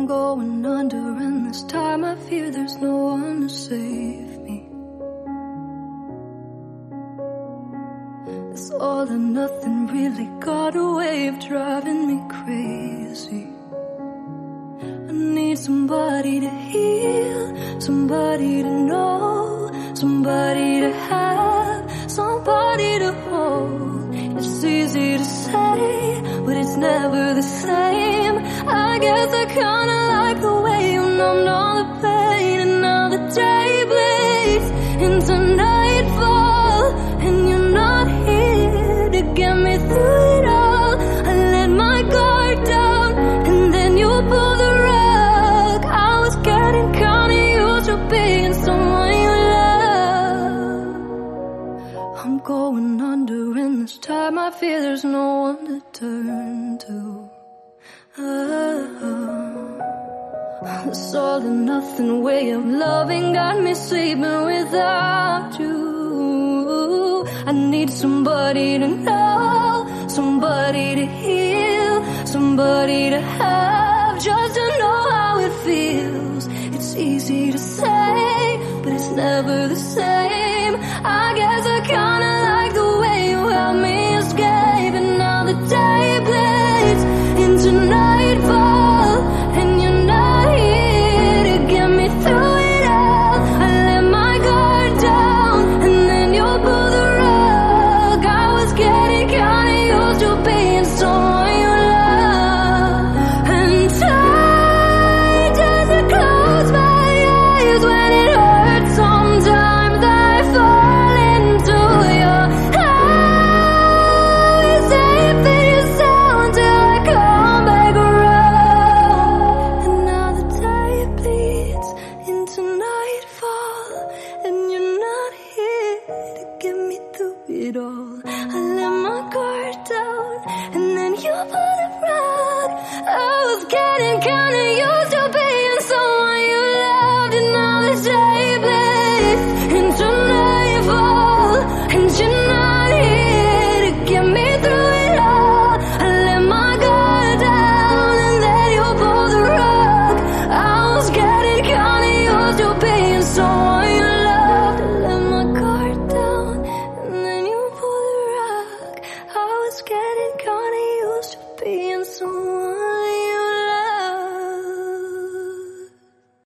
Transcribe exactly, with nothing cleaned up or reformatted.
I'm going under, and this time I fear there's no one to save me. This all or nothing really got a way of driving me crazy. I need somebody to heal, somebody to know, somebody to have, somebody to hold. It's easy to say, but it's never the same. I guess I kinda like the way you numbed all the pain, and now the day bleeds into nightfall, and you're not here to get me through it all. I let my guard down, and then you pulled the rug. I was getting kinda used to being someone you love. I'm going under, and this time I fear there's no one to turn to. Oh, this all or nothing way of loving got me sleeping without you. I need somebody to know, somebody to heal, somebody to have, just to know how it feels. It's easy to say, but it's never the same. I